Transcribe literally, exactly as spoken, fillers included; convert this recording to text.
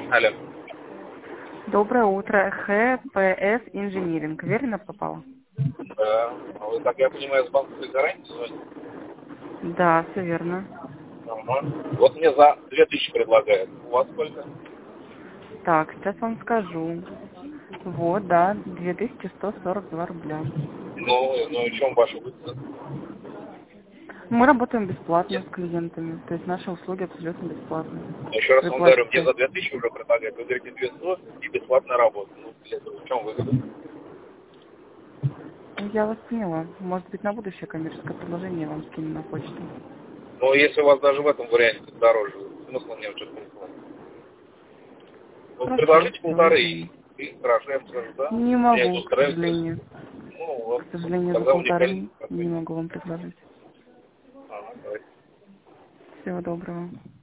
Алло. Доброе утро. ха пэ эс Инжиниринг. Верно попала? Да. А вы, как я понимаю, с банковской гарантии звоните? Да, все верно. Ага. Вот мне за две тысячи предлагают. У вас сколько? Так, сейчас вам скажу. Вот, да, две тысячи сто сорок два рубля. Ну, ну и в чем ваша выгода? Мы работаем бесплатно Нет. с клиентами, то есть наши услуги абсолютно бесплатные. Еще раз Вы вам говорю, мне платите. за две тысячи уже предлагают. Вы говорите две сто и бесплатная работа. Ну, для этого в чем выгода? Я вас поняла. Может быть, на будущее коммерческое предложение я вам скину на почту. Ну, если у вас даже в этом варианте дороже, смысла нет что-то покупать. Вот Хорошо, предложите все, полторы, извини. и, и хорошо, я вам скажу, да? Не Меня это могу, к устраивает. сожалению. Ну, вот, К сожалению, за тогда полторы уникальный какой. не могу вам предложить. Ага, давайте. Всего доброго.